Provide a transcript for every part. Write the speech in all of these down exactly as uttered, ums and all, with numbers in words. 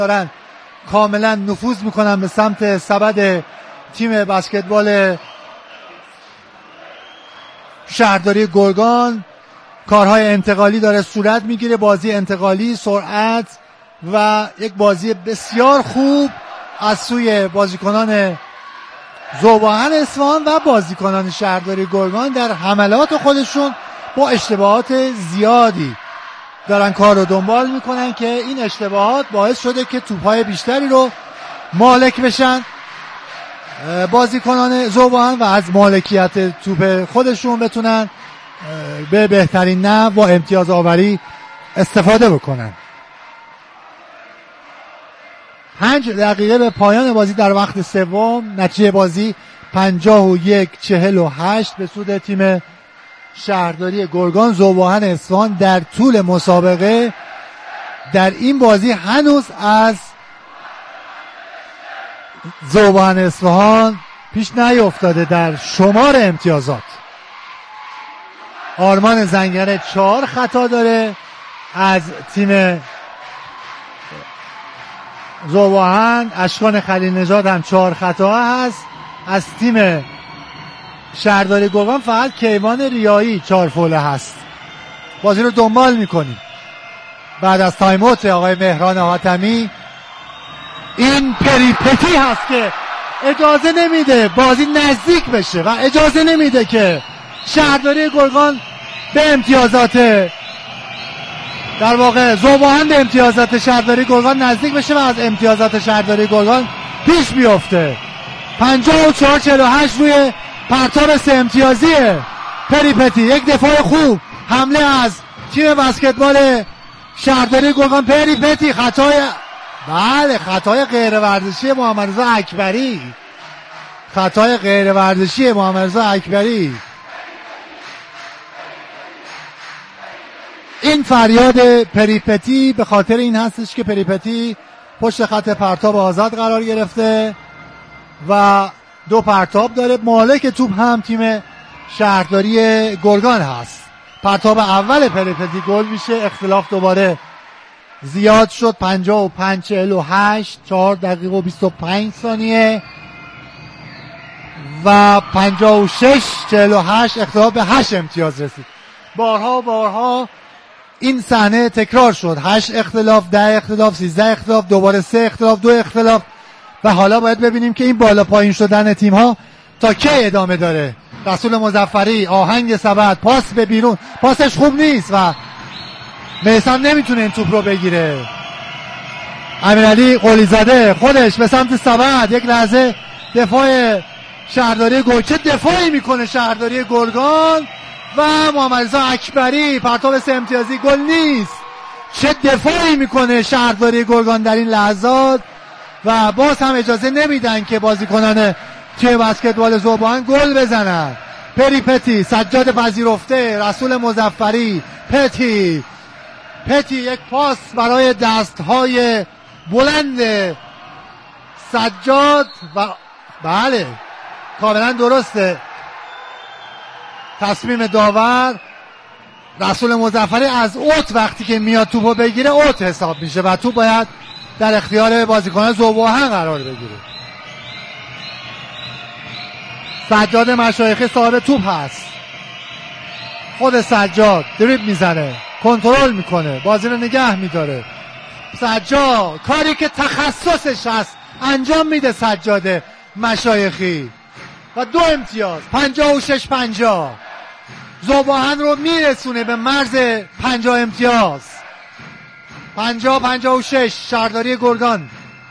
دارن کاملا نفوذ میکنن به سمت سبد تیم بسکتبال شهرداری گرگان. کارهای انتقالی داره صورت میگیره، بازی انتقالی، سرعت و یک بازی بسیار خوب از سوی بازیکنان ذوب‌آهن اصفهان و بازیکنان شهرداری گرگان در حملات خودشون با اشتباهات زیادی دارن کار رو دنبال میکنن که این اشتباهات باعث شده که توپ‌های بیشتری رو مالک بشن بازیکنان ذوب‌آهن و از مالکیت توپ خودشون بتونن به بهترین نحو و امتیاز آوری استفاده بکنن. پنج دقیقه به پایان بازی در وقت سوم، نتیجه بازی پنجاه و یک چهل و هشت به سود تیم شهرداری گرگان. ذوب‌آهن اصفهان در طول مسابقه در این بازی هنوز از ذوب‌آهن اصفهان پیش نیفتاده در شمار امتیازات. آرمان زنگنه چهار خطا داره از تیم ذوب‌آهن. اشکان خلیل نژاد هم چهار خطا هست از تیم شهرداری گرگان. فقط کیوان ریایی چهار فوله هست. بازی رو دنبال میکنیم بعد از تایم اوت آقای مهران حاتمی. این پریپتی هست که اجازه نمیده بازی نزدیک بشه و اجازه نمیده که شهرداری گرگان به امتیازات در واقع ذوب‌آهن به امتیازات شهرداری گرگان نزدیک بشه و از امتیازات شهرداری گرگان پیش بیفته. پنجاه و چهار چهل و هشت روی پرتاب سه امتیازی پریپتی. یک دفاع خوب، حمله از تیم بسکتبال شهرداری گرگان. پریپتی خطای بله خطای غیر ورزشی محمد رضا اکبری. خطای غیر ورزشی محمد رضا اکبری. این فریاد پریپتی به خاطر این هستش که پریپتی پشت خط پرتاب آزاد قرار گرفته و دو پرتاب داره. مالک توپ هم تیم شهرداری گرگان هست. پرتاب اول پریپتی گل میشه. اختلاف دوباره زیاد شد. پنجاه و پنج چهل و هشت، چهار دقیقه و بیست و پنج ثانیه و پنجاه و شش چهل و هشت اختلاف به هشت امتیاز رسید. بارها بارها این صحنه تکرار شد. هشت اختلاف، ده اختلاف، سیزده اختلاف، دوباره سه اختلاف، دو اختلاف و حالا باید ببینیم که این بالا پایین شدن تیم ها تا کی ادامه داره. رسول مظفری آهنگ سبد، پاس به بیرون، پاسش خوب نیست و میثم نمیتونه این توپ رو بگیره. امیرعلی قلیزاده خودش به سمت سبد. یک لحظه دفاع شهرداری گرگان، چه دفاعی میکنه شهرداری گرگان و محمد رضا اکبری. پرتاب سه امتیازی گل نیست. چه دفاعی میکنه شهرداری گرگان در این لحظات و باز هم اجازه نمیدن که بازیکنان تیم بسکتبال ذوب‌آهن گل بزنن. پریپتی، سجاد پذیرفته، رسول مظفری، پتی پتی یک پاس برای دستهای بلند سجاد و بله کاملا درسته تصمیم داور. رسول مظفری از اوت وقتی که میاد توپو بگیره اوت حساب میشه و توپ باید در اختیار بازیکنان ذوب‌آهن قرار بگیره. سجاد مشایخی صاحب توپ هست. خود سجاد دریبل میزنه، کنترل میکنه، بازی رو نگه میداره. سجاد کاری که تخصصش هست انجام میده سجاد مشایخی و دو امتیاز. پنجاه و شش پنجاه ذوب‌آهن رو میرسونه به مرز پنجاه امتیاز. پنجاه پنجاه و شش شهرداری گرگان.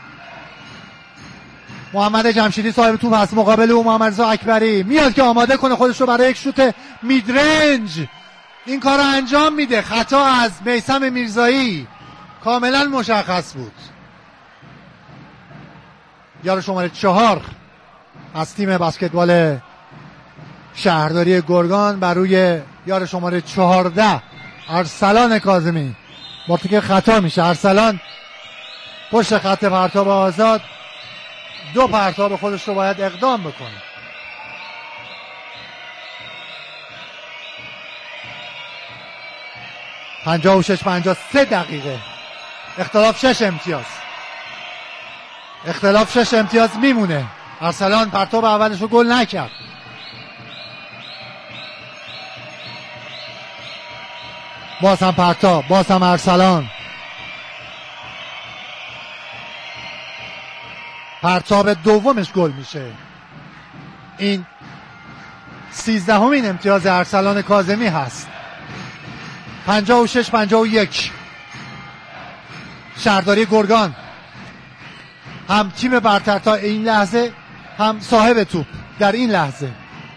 محمد جمشیدی صاحب توپ هست. مقابل او محمد رضا اکبری میاد که آماده کنه خودش رو برای یک شوت میدرنج. این کار رو انجام میده. خطا از میثم میرزایی کاملا مشخص بود. یار شماره چهار از تیم بسکتبال شهرداری گرگان بر روی یار شماره چهارده ارسلان کاظمی مرتکب خطا میشه. ارسلان پشت خط پرتاب آزاد دو پرتاب خودش رو باید اقدام بکنه. پنجاه و شش پنجاه سه دقیقه اختلاف شش امتیاز. اختلاف شش امتیاز میمونه. ارسلان پرتاب اولش رو گل نکرد. باز هم پرتاب، باز هم ارسلان. پرتاب دومش گل میشه. این سیزدهمین امتیاز ارسلان کاظمی هست. پنجاه و شش پنجاه و یک. شهرداری گرگان هم تیم برتر تا این لحظه، هم صاحب توپ در این لحظه.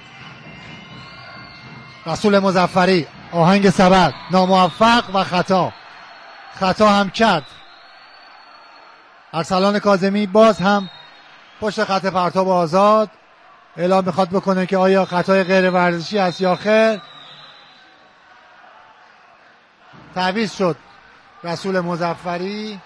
رسول مظفری آهنگ سبد ناموفق و خطا خطا هم کرد. ارسلان کاظمی باز هم پشت خط پرتاب آزاد اعلام میخواد بکنه که آیا خطای غیر ورزشی است یا خیر. تعویض شد رسول مظفری.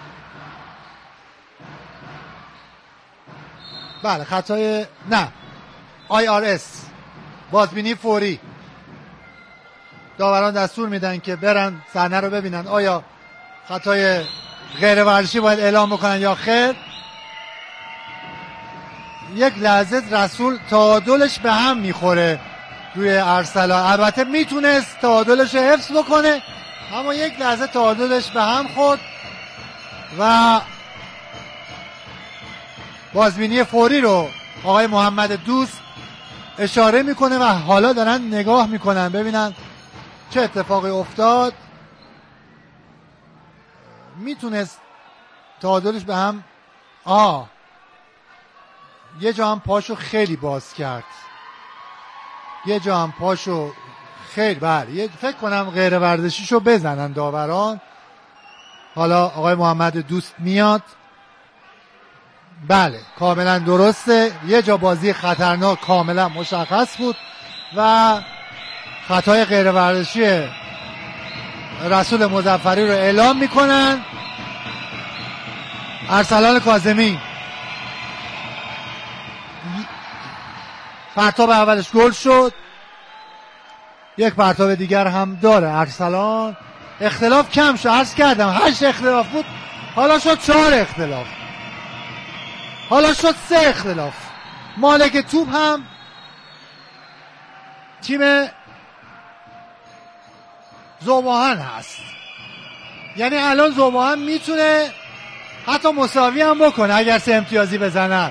بله خطای نه آی آر اس بازبینی فوری. داوران دستور میدن که برن صحنه رو ببینن آیا خطای غیر ورزشی باید اعلام بکنن یا خیر. یک لحظه رسول تعادلش به هم میخوره روی ارسلان. البته میتونست تعادلش رو حفظ بکنه اما یک لحظه تعادلش به هم خورد و بازبینی فوری رو آقای محمد دوست اشاره میکنه و حالا دارن نگاه میکنن ببینن چه اتفاقی افتاد. میتونست تعادلش به هم آه یه جا هم پاشو خیلی باز کرد. یه جا هم پاشو خیلی بله فکر کنم غیر ورزشیشو بزنن داوران. حالا آقای محمد دوست میاد. بله کاملا درسته. یه جا بازی خطرناک کاملا مشخص بود و خطای غیر ورزشی رسول مظفری رو اعلام میکنن. ارسلان کاظمی پرتاب اولش گل شد. یک پرتاب دیگر هم داره ارسلان. اختلاف کم شد. عرض کردم هشت اختلاف بود حالا شد چهار اختلاف، حالا شد سه اختلاف. مالک توپ هم تیم ذوب‌آهن هست. یعنی الان ذوب‌آهن میتونه حتی مساوی هم بکنه اگر سه امتیازی بزنن.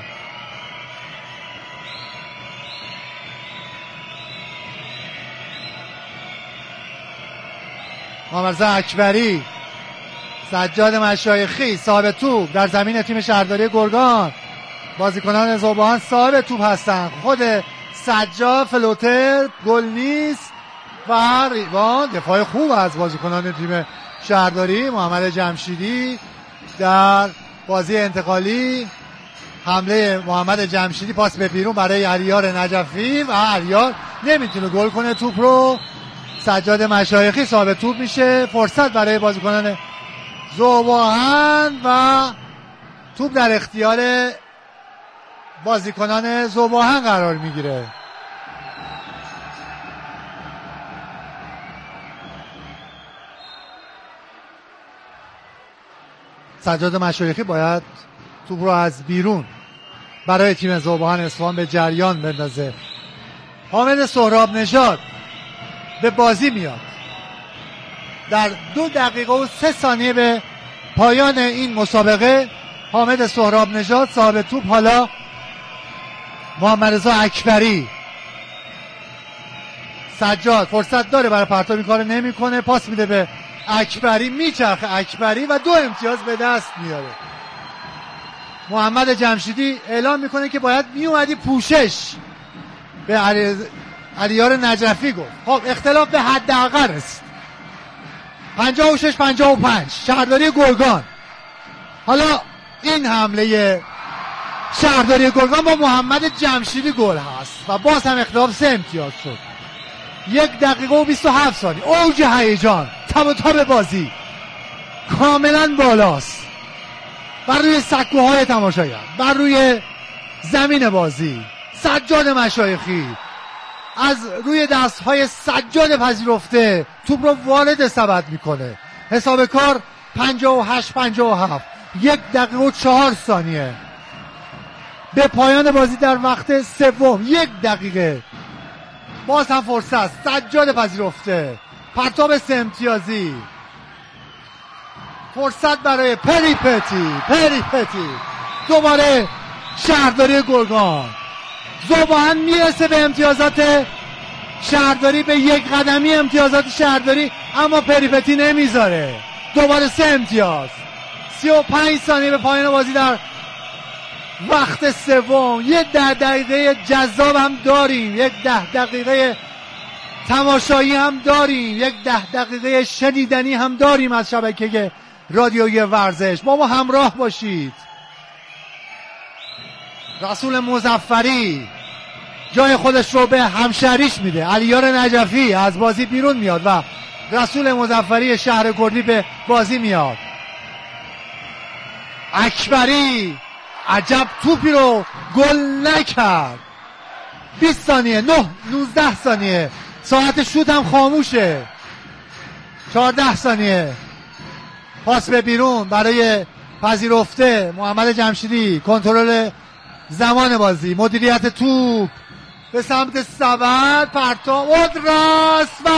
محمدرضا اکبری، سجاد مشایخی صاحب توپ در زمین تیم شهرداری گرگان. بازیکنان ذوب‌آهن صاحب توپ هستن. خود سجاد فلوتر گل نیست و ریوان. دفاع خوب از بازیکنان تیم شهرداری. محمد جمشیدی در بازی انتقالی. حمله محمد جمشیدی پاس به بیرون برای علیار نجفی و علیار نمیتونه گل کنه توپ رو. سجاد مشایخی صاحب توپ میشه. فرصت برای بازیکنان ذوب‌آهن و توپ در اختیار بازیکنان ذوب‌آهن قرار میگیره. سجاد مشایخی باید توپ رو از بیرون برای تیم ذوب‌آهن اصفهان به جریان بندازه. حامد سهراب نژاد به بازی میاد. در دو دقیقه و سه ثانیه به پایان این مسابقه حامد سهراب نژاد صاحب توپ. حالا محمدرضا اکبری. سجاد فرصت داره برای پرتاب، این کار نمیکنه. پاس میده به اکبری، میچرخه اکبری و دو امتیاز به دست میاره. محمد جمشیدی اعلام میکنه که باید میومدی پوشش به علی... علیار نجفی گفت. خب اختلاف به حداقل است. پنجاه و شش پنجاه و پنج شهرداری گرگان. حالا این حمله شهرداری گرگان با محمد جمشیدی گل هست و باز هم اختلاف سه امتیاز شد. یک دقیقه و بیست و هفت ثانیه. اوج هیجان، تب و تاب بازی کاملا بالاست بر روی سکوهای تماشاگر، بر روی زمین بازی. سجاد مشایخی از روی دستهای سجاد پذیرفته توپ رو وارد سبد میکنه. حساب کار پنجاه و هشت پنجاه و هفت. یک دقیقه و چهار ثانیه به پایان بازی در وقت سوم. یک دقیقه باز هم فرصت، سجاد پذیرفته، پرتاب سه امتیازی، فرصت برای پریپتی. پریپتی دوباره شهرداری گرگان. ذوباهن میرسه به امتیازات شهرداری، به یک قدمی امتیازات شهرداری، اما پریپتی نمیذاره. دوباره سه امتیاز. سی و پنج ثانیه به پایان بازی در وقت سوم. یک ده دقیقه جذاب هم داریم، یک ده دقیقه تماشایی هم داریم، یک ده دقیقه شنیدنی هم داریم از شبکه رادیویی ورزش. با ما همراه باشید. رسول مظفری جای خودش رو به همشهریش میده. علیار نجفی از بازی بیرون میاد و رسول مظفری شهر کردی به بازی میاد. اکبری عجب توپی رو گل نکرد. بیست ثانیه، نه نوزده ثانیه، ساعت شوت هم خاموشه. چهارده ثانیه، پاس به بیرون برای پذیرفته محمد جمشیدی. کنترل زمان بازی، مدیریت توپ به سمت سبد، پرتاب اودراس و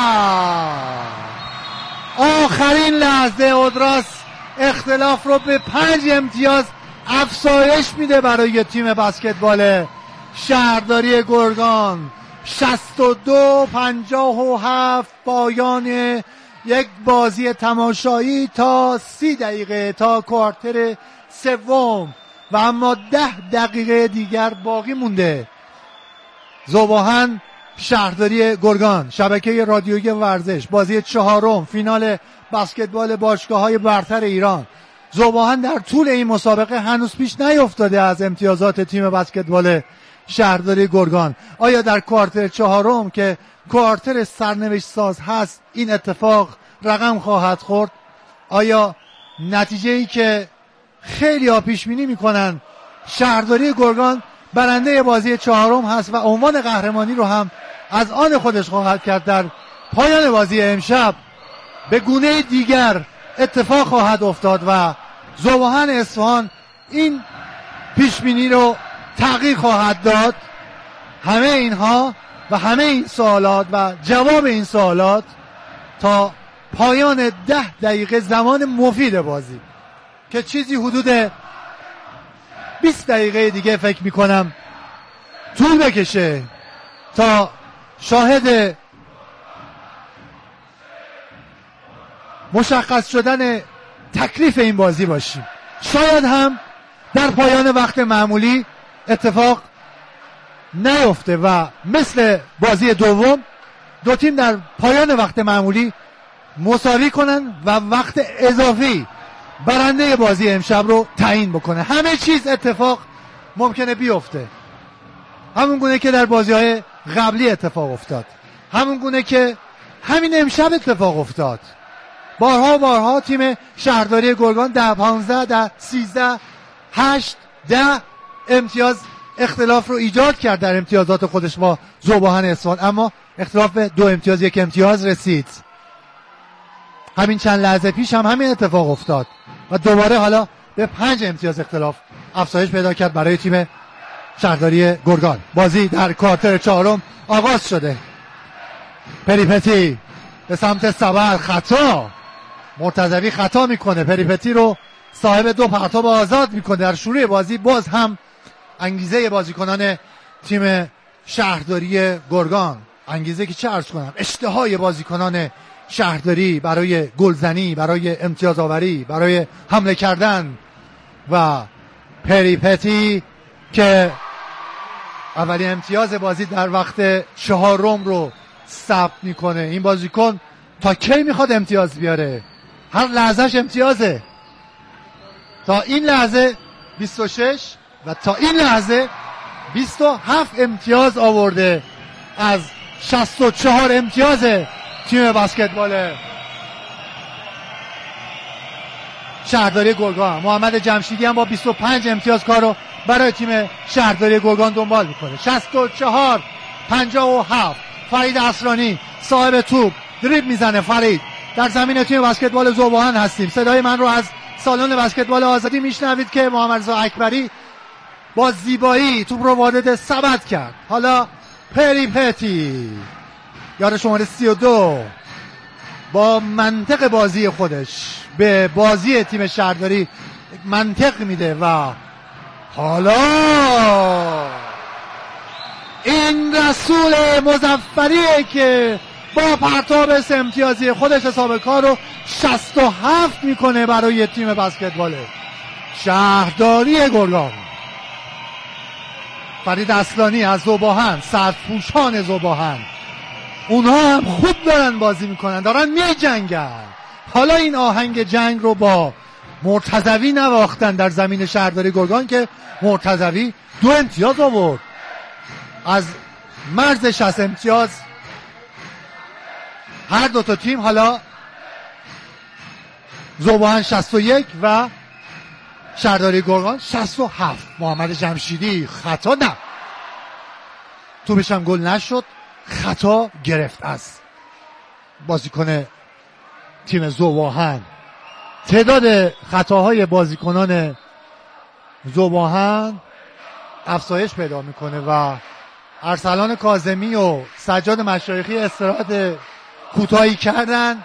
آخرین لحظه اودراس اختلاف رو به پنج امتیاز افزایش میده برای تیم بسکتبال شهرداری گرگان. شصت و دو پنجاه و هفت پایان یک بازی تماشایی تا سی دقیقه تا کوارتر سوم و اما ده دقیقه دیگر باقی مونده. ذوباهن شهرداری گرگان، شبکه رادیویی ورزش، بازی چهارم فینال بسکتبال باشگاه‌های برتر ایران. ذوباهن در طول این مسابقه هنوز پیش نیفتاده از امتیازات تیم بسکتبال شهرداری گرگان. آیا در کوارتر چهارم که کوارتر سرنوشت ساز هست این اتفاق رقم خواهد خورد؟ آیا نتیجه ای که خیلی ها پیش بینی میکنن شهرداری گرگان برنده بازی چهارم هست و عنوان قهرمانی رو هم از آن خودش خواهد کرد در پایان بازی امشب، به گونه دیگر اتفاق خواهد افتاد و ذوباهن اصفهان این پیش بینی رو تغییر خواهد داد؟ همه اینها و همه این سوالات و جواب این سوالات تا پایان ده دقیقه زمان مفید بازی که چیزی حدود بیست دقیقه دیگه فکر میکنم طول بکشه تا شاهد مشخص شدن تکلیف این بازی باشیم. شاید هم در پایان وقت معمولی اتفاق نیفته و مثل بازی دوم دو تیم در پایان وقت معمولی مساوی کنن و وقت اضافی برنده بازی امشب رو تعیین بکنه. همه چیز اتفاق ممکنه بیفته، همون گونه که در بازی‌های قبلی اتفاق افتاد، همون گونه که همین امشب اتفاق افتاد. بارها بارها تیم شهرداری گرگان ده پانزده ده سیزده هشت ده امتیاز اختلاف رو ایجاد کرد در امتیازات خودش با ذوباهن اصفهان، اما اختلاف به دو امتیاز یک امتیاز رسید. همین چند لحظه پیش هم همین اتفاق افتاد و دوباره حالا به پنج امتیاز اختلاف افزایش پیدا کرد برای تیم شهرداری گرگان. بازی در کوارتر چهارم آغاز شده. پریپتی به سمت سبد، خطا، مرتضوی خطا میکنه، پریپتی رو صاحب دو پرتاب آزاد میکنه. در شروع بازی باز هم انگیزه بازیکنان تیم شهرداری گرگان، انگیزه که چه عرض کنم، اشتهای بازیکنان شهرداری برای گلزنی، برای امتیاز آوری، برای حمله کردن و پریپتی که اولین امتیاز بازی در وقت چهارم رو ثبت میکنه. این بازیکن تا کی میخواد امتیاز بیاره؟ هر لحظهش امتیازه. تا این لحظه بیست و شش و تا این لحظه بیست و هفت امتیاز آورده از شصت و چهار امتیاز تیم بسکتبال شهرداری گرگان. محمد جمشیدی هم با بیست و پنج امتیاز کار رو برای تیم شهرداری گرگان دنبال میکنه. شصت و چهار پنجاه و هفت فرید عصرانی صاحب توپ دریبل میزنه. فرید در زمین تیم بسکتبال ذوباهن هستیم. صدای من رو از سالن بسکتبال آزادی میشنوید که محمد رضا اکبری با زیبایی توپ رو وارد سبد کرد. حالا پری پتی یار شماره سی و دو با منطق بازی خودش به بازی تیم شهرداری منطق میده و حالا این رسول مظفریه که با پرتاب امتیازی خودش حساب کار رو شصت و هفت میکنه برای تیم بسکتبال شهرداری گرگان. فرید اصلانی از ذوباهن، سرپوشان ذوباهن، اونها هم خوب دارن بازی میکنن، دارن میجنگن. حالا این آهنگ جنگ رو با مرتضوی نواختن در زمین شهرداری گرگان که مرتضوی دو امتیاز آورد از مرز شصت امتیاز هر دو تا تیم. حالا ذوباهن شصت و یک و شهرداری گرگان شصت و هفت. محمد جمشیدی خطا نه، توپش هم گل نشد، خطا گرفت از بازیکن تیم ذوباهن. تعداد خطاهای بازیکنان ذوباهن افزایش پیدا میکنه و ارسلان کاظمی و سجاد مشایخی استراحت کوتاهی کردن،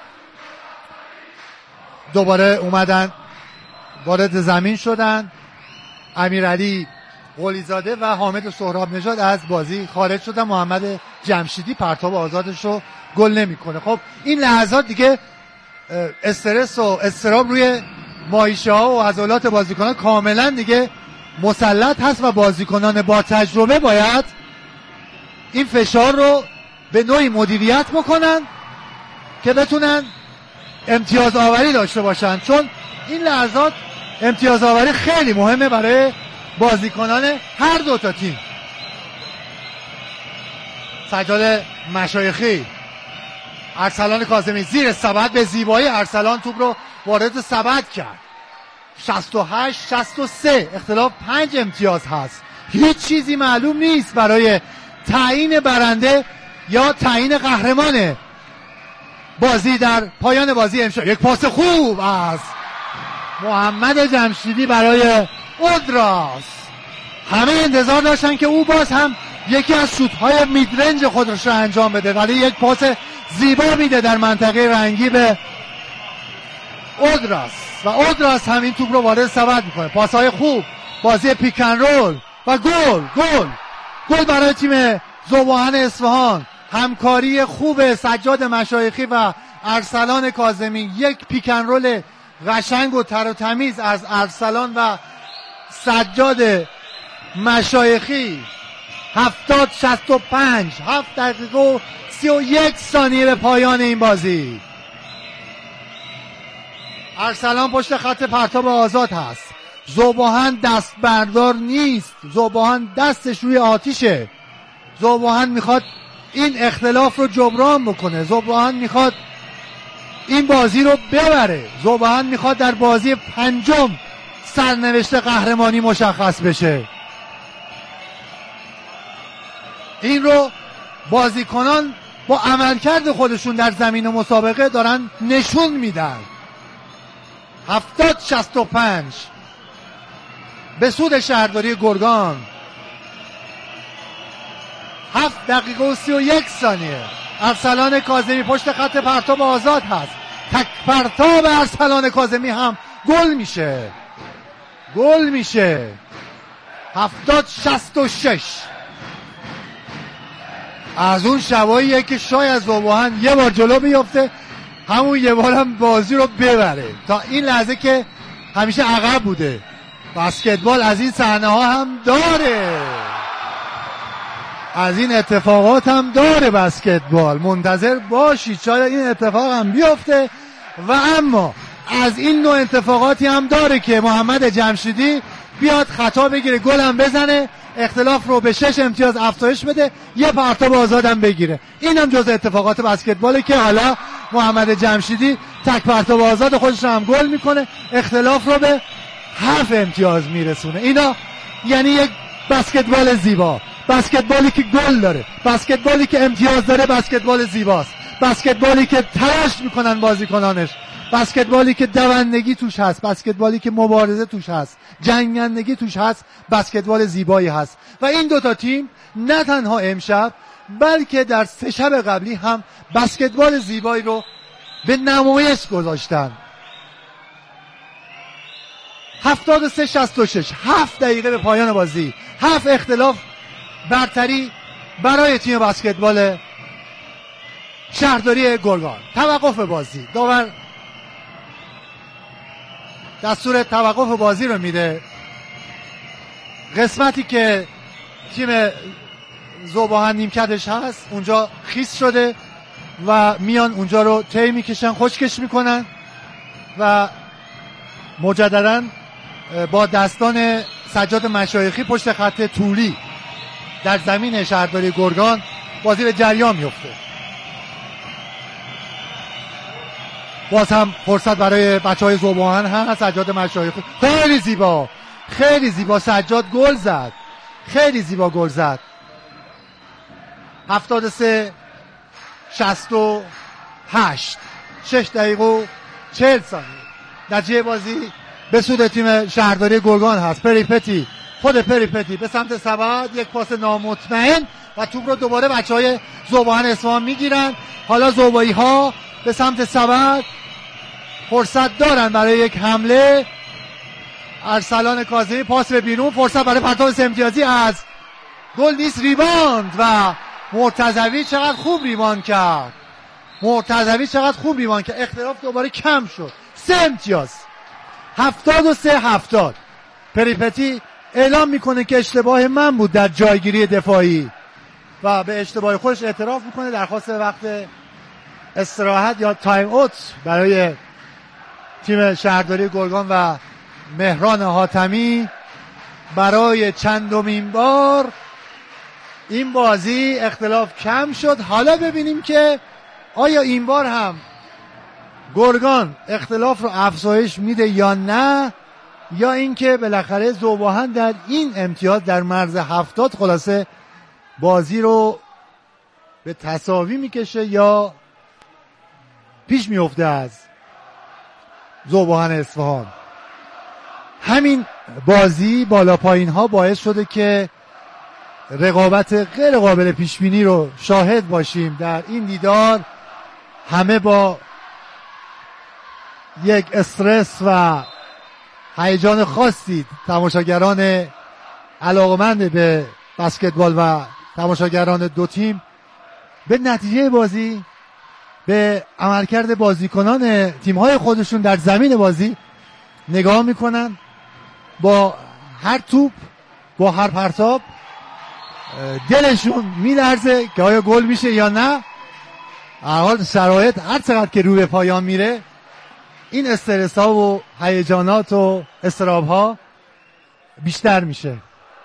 دوباره اومدن وارد زمین شدن. امیرعلی قلیزاده و حامد سهراب نژاد از بازی خارج شدن. محمد جمشیدی پرتاب آزادش رو گل نمیکنه. خب این لحظات دیگه استرس و استراب روی مایشه ها و عضلات بازیکنان کاملا دیگه مسلط هست و بازیکنان با تجربه باید این فشار رو به نوعی مدیریت بکنن که بتونن امتیاز آوری داشته باشن، چون این لحظات امتیاز آوری خیلی مهمه برای بازیکنان هر دو تا تیم. سجاد مشایخی، ارسلان کاظمی زیر سبد، به زیبایی ارسلان توپ رو وارد سبد کرد. شصت و هشت شصت و سه، اختلاف پنج امتیاز هست. هیچ چیزی معلوم نیست برای تعیین برنده یا تعیین قهرمان بازی در پایان بازی امشب. یک پاس خوب از محمد جمشیدی برای اودراس. همه انتظار داشتن که او باز هم یکی از شوت‌های میدرنج خودش رو انجام بده، ولی یک پاس زیبا میده در منطقه رنگی به اودراس و اودراس هم این توپ رو وارد سبد میکنه. پاس‌های خوب، بازی پیکن رول و گل گل گل برای تیم ذوباهن اصفهان. همکاری خوب سجاد مشایخی و ارسلان کاظمی، یک پیکن رول قشنگ و تر و تمیز از ارسلان و سجاد مشایخی. هفتاد شصت و پنج، هفت دقیقه و سی و یک ثانیه به پایان این بازی. ارسلان پشت خط پرتاب آزاد هست. ذوباهن دست بردار نیست، ذوباهن دستش روی آتیشه. ذوباهن میخواد این اختلاف رو جبران بکنه، ذوباهن میخواد این بازی رو ببره، ذوباهن میخواد در بازی پنجم سرنوشت قهرمانی مشخص بشه. این رو بازیکنان با عملکرد خودشون در زمین مسابقه دارن نشون میدن. هفتاد شصت و پنج به سود شهرداری گرگان. هفت دقیقه و سی و یک ثانیه. ارسلان کاظمی پشت خط پرتاب آزاد هست. تک پرتاب ارسلان کاظمی هم گل میشه، گل میشه. هفتاد شصت و شش. از اون شباییه که شاید ذوباهن یه بار جلو بیفته، همون یه بار هم بازی رو ببره. تا این لحظه که همیشه عقب بوده. بسکتبال از این صحنه ها هم داره، از این اتفاقات هم داره بسکتبال. منتظر باشید شاید این اتفاق هم بیفته. و اما از این نوع اتفاقاتی هم داره که محمد جمشیدی بیاد خطا بگیره، گل هم بزنه، اختلاف رو به شش امتیاز افزایش بده، یه پرتاب آزادم بگیره. این هم جز اتفاقات بسکتباله که حالا محمد جمشیدی تک پرتاب آزاد خودش رو هم گل میکنه، اختلاف رو به هفت امتیاز میرسونه. اینا یعنی یک بسکتبال زیبا، بسکتبالی که گل داره، بسکتبالی که امتیاز داره، بسکتبال زیباست، بسکتبالی که تلاش میکنن بازیکنانش بسکتبالی که دوندگی توش هست، بسکتبالی که مبارزه توش هست، جنگندگی توش هست، بسکتبال زیبایی هست. و این دوتا تیم نه تنها امشب بلکه در سه شب قبلی هم بسکتبال زیبایی رو به نمایش گذاشتن. هفتاد و سه شصت و شش، هفت دقیقه به پایان بازی، هفت اختلاف برتری برای تیم بسکتبال شهرداری گرگان. توقف بازی، داور دستور توقف بازی رو میده. قسمتی که تیم ذوب‌آهن نیمکتش هست اونجا خیس شده و میان اونجا رو تی میکشن، خشکش میکنن و مجددا با دستان سجاد مشایخی پشت خط طولی در زمین شهرداری گرگان بازی به جریان میفته. باز هم فرصت برای بچهای ذوب‌آهن هست. سجاد مشایخی خیلی زیبا، خیلی زیبا سجاد گل زد، خیلی زیبا گل زد. هفتاد و سه شصت و هشت، شش دقیقه و چهل ثانیه نتیجه بازی به سود تیم شهرداری گرگان هست. پریپتی، خود پریپتی به سمت سبد، یک پاس نامطمئن و توپ رو دوباره بچهای ذوب‌آهن اصفهان میگیرن. حالا ذوبایی ها به سمت سبد فرصت دارن برای یک حمله. ارسلان کاظمی پاس به بیرون، فرصت برای پرتاب سه امتیازی از گل نیست، ریباند و مرتضوی چقدر خوب ریباند کرد. مرتضوی چقدر خوب ریباند کرد. اختلاف دوباره کم شد، سه امتیاز، هفتاد و سه هفتاد. پریپتی اعلام میکنه که اشتباه من بود در جایگیری دفاعی و به اشتباه خودش اعتراف میکنه. درخواست وقت استراحت یا تایم اوت برای تیم شهرداری گرگان و مهران حاتمی برای چندمین بار این بازی. اختلاف کم شد. حالا ببینیم که آیا این بار هم گرگان اختلاف رو افزایش میده یا نه، یا اینکه بالاخره ذوب‌آهن در این امتیاز در مرز هفتاد خلاصه بازی رو به تساوی میکشه یا پیش میفته از ذوب‌آهن اصفهان. همین بازی بالا پایین ها باعث شده که رقابت غیر قابل پیش بینی رو شاهد باشیم در این دیدار. همه با یک استرس و هیجان خاصی تماشاگران علاقمند به بسکتبال و تماشاگران دو تیم به نتیجه بازی، به عملکرد بازیکنان تیم‌های خودشون در زمین بازی نگاه میکنن. با هر توپ، با هر پرتاب دلشون میلرزه که آیا گل میشه یا نه. هر حال شرایط هر چقدر که رو به پایان میره این استرس ها و هیجانات و اضطراب ها بیشتر میشه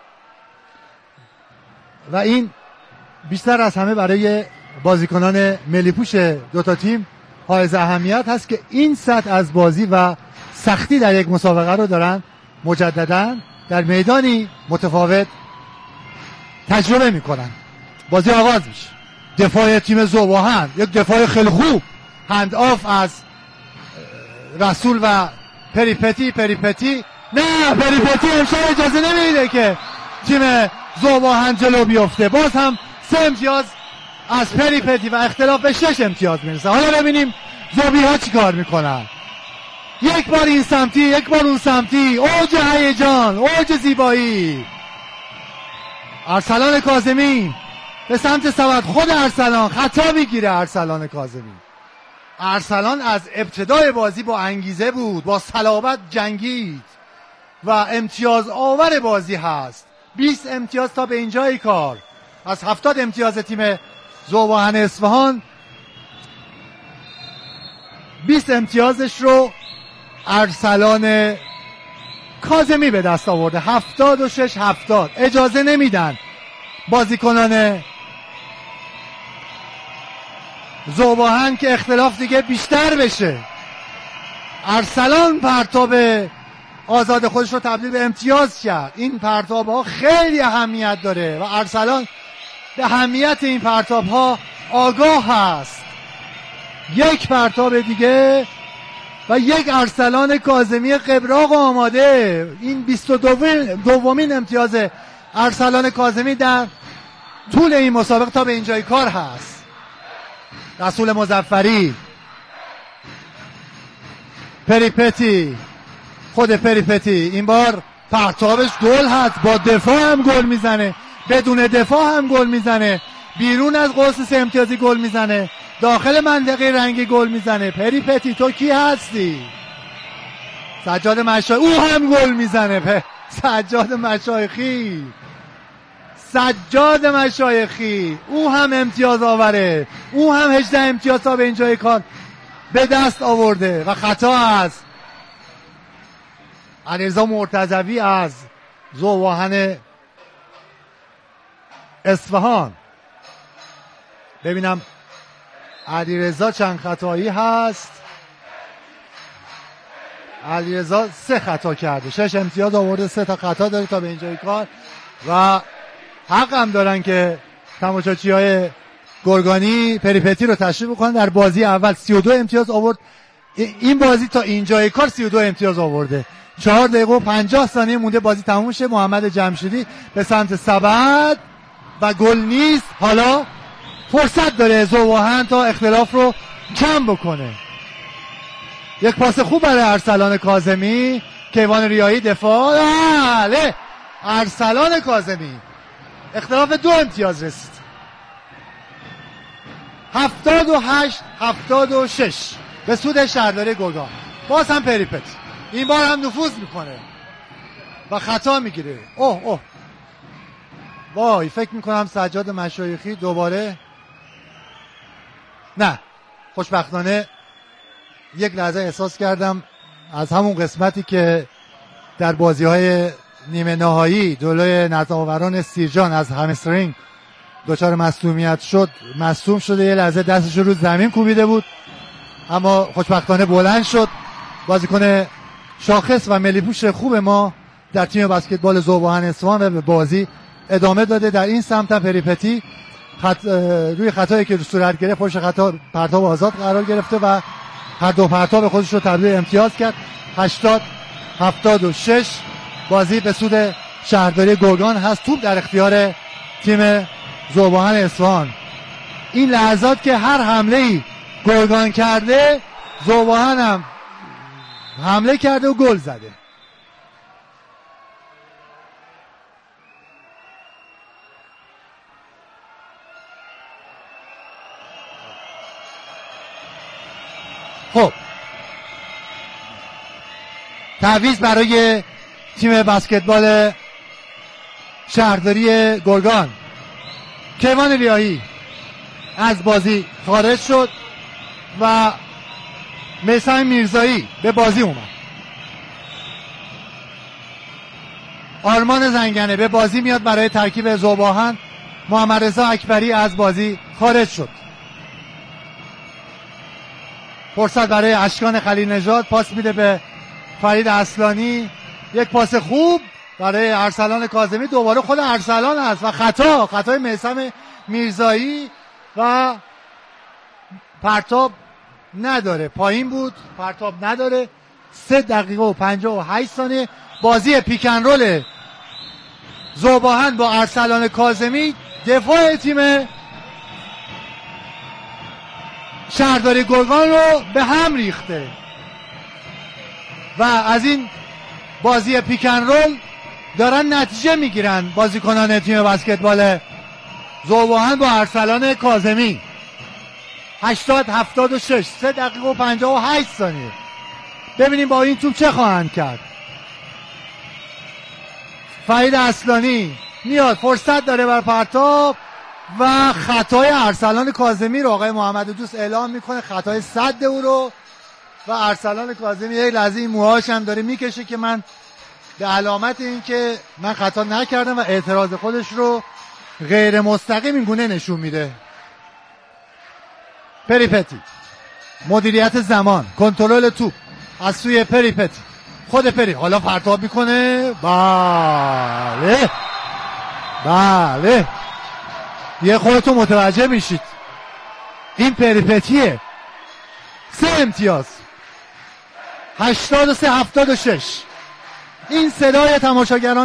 و این بیشتر از همه برای بازیکنان ملی پوش دوتا تیم حائز اهمیت هست که این سطح از بازی و سختی در یک مسابقه رو دارن مجددا در میدانی متفاوت تجربه میکنن. بازی آغاز میشه. دفاع تیم ذوب‌آهن یک دفاع خیلی خوب، هند آف از رسول و پریپتی. پریپتی نه، پریپتی امشب اجازه نمیده که تیم ذوب‌آهن جلو بیفته. باز هم سه امتیاز از پریپتی و اختلاف به شش امتیاز میرسه. حالا ببینیم ذوبی ها چی کار میکنن. یک بار این سمتی، یک بار اون سمتی، اوج هیجان، اوج زیبایی. ارسلان کاظمی به سمت سبد، خود ارسلان خطا میگیره. ارسلان کاظمی، ارسلان از ابتدای بازی با انگیزه بود، با صلابت جنگید و امتیاز آور بازی هست. بیست امتیاز تا به اینجای کار از هفتاد امتیاز تیم ذوب‌آهن اصفهان. بیست امتیازش رو ارسلان کاظمی به دست آورده. هفتاد و شش هفتاد. اجازه نمیدن بازیکنان ذوب‌آهن که اختلاف دیگه بیشتر بشه. ارسلان پرتاب آزاد خودش رو تبدیل به امتیاز کرد. این پرتاب ها خیلی اهمیت داره و ارسلان به اهمیت این پرتاب ها آگاه هست. یک پرتاب دیگه و یک ارسلان کاظمی قبراق آماده. این بیست و دومین امتیاز ارسلان کاظمی در طول این مسابقه تا به اینجای کار هست. رسول مظفری، پریپتی، خود پریپتی این بار پرتابش گل هست، با دفاع هم گل میزنه، بدون دفاع هم گل میزنه، بیرون از قوس سه امتیازی گل میزنه، داخل منطقه رنگی گل میزنه. پریپتی تو کی هستی؟ سجاد مشایخی او هم گل میزنه. پ... سجاد مشایخی سجاد مشایخی او هم امتیاز آوره، او هم هجده امتیاز تا به اینجای کار به دست آورده. و خطا از علیرضا مرتضوی از ذوب‌آهن اصفهان. ببینم علیرضا چند خطایی هست. علیرضا سه خطا کرده، شش امتیاز آورده، سه تا خطا داره تا به اینجای کار. و حق هم دارن که تماشاچی های گرگانی پریپتی رو تشریف بکنن. در بازی اول سی و دو امتیاز آورد، این بازی تا اینجای کار سی و دو امتیاز آورده. چهار دقیقه و پنجاه ثانیه مونده بازی تموم شه. محمد جمشیدی به سمت سبد و گل نیست. حالا فرصت داره ذوب‌آهن تا اختلاف رو کم بکنه. یک پاس خوب برای ارسلان کاظمی. کیوان ریایی دفاع. بله ارسلان کاظمی اختلاف دو امتیاز رسید. هفتاد و هشت هفتاد و شش به سود شهرداری گرگان. باز هم پریپت این بار هم نفوذ میکنه و خطا میگیره. اوه اوه وای فکر میکنم سجاد مشایخی دوباره نه. خوشبختانه یک لحظه احساس کردم از همون قسمتی که در بازی های نیمه نهایی جلوی نظاوران سیرجان از همسترینگ دچار مصدومیت شد، مصدوم شده، یه لحظه دستش رو زمین کوبیده بود اما خوشبختانه بلند شد. بازیکن شاخص و ملی پوش خوب ما در تیم بسکتبال ذوب‌آهن اصفهان و به بازی ادامه داده. در این سمت پریپتی خط... روی خطایی که صورت گرفت پشت خطا پرتاب آزاد قرار گرفته و هر دو پرتاب خودش رو تبدیل امتیاز کرد. هشتاد هفتاد و شش بازی به سود شهرداری گرگان هست. توپ در اختیار تیم ذوب‌آهن اصفهان. این لحظات که هر حمله‌ای گرگان کرده ذوب‌آهن هم حمله کرده و گل زده. خب تعویض برای تیم بسکتبال شهرداری گرگان. کیوان ریایی از بازی خارج شد و میثم میرزایی به بازی اومد. آرمان زنگنه به بازی میاد برای ترکیب ذوب‌آهن. محمد رضا اکبری از بازی خارج شد. فرصت برای اشکان خلیل نژاد، پاس میده به فرید اصلانی. یک پاس خوب برای ارسلان کاظمی، دوباره خود ارسلان است و خطا خطای میثم میرزایی و پرتاب نداره، پایین بود، پرتاب نداره. سه دقیقه و پنجاه و هشت ثانیه بازی پیکن رول ذوب‌آهن با ارسلان کاظمی. دفاع تیم شهرداری گرگان رو به هم ریخته و از این بازی پیکن رول دارن نتیجه میگیرن بازیکنان تیم بسکتبال ذوب‌آهن با ارسلان کاظمی. هشتاد هفتاد و شش، سه دقیقه و پنجاه و هشت ثانیه. ببینیم با این توپ چه خواهند کرد. فرید اصلانی میاد، فرصت داره بر پرتاب و خطای ارسلان کاظمی رو آقای محمد دوست اعلام میکنه، خطای صد او رو. و ارسلان کاظمی یک لحظه این موهاش هم داره میکشه که من به علامت این که من خطا نکردم و اعتراض خودش رو غیر مستقیم این گونه نشون میده. پریپتی مدیریت زمان، کنترل توپ از سوی پریپتی، خود پری حالا پرتاب میکنه. بله بله یه خودتون متوجه میشید این پریپتیه. سه امتیاز هشتاد و سه هفتاد و شش. این صدای تماشاگران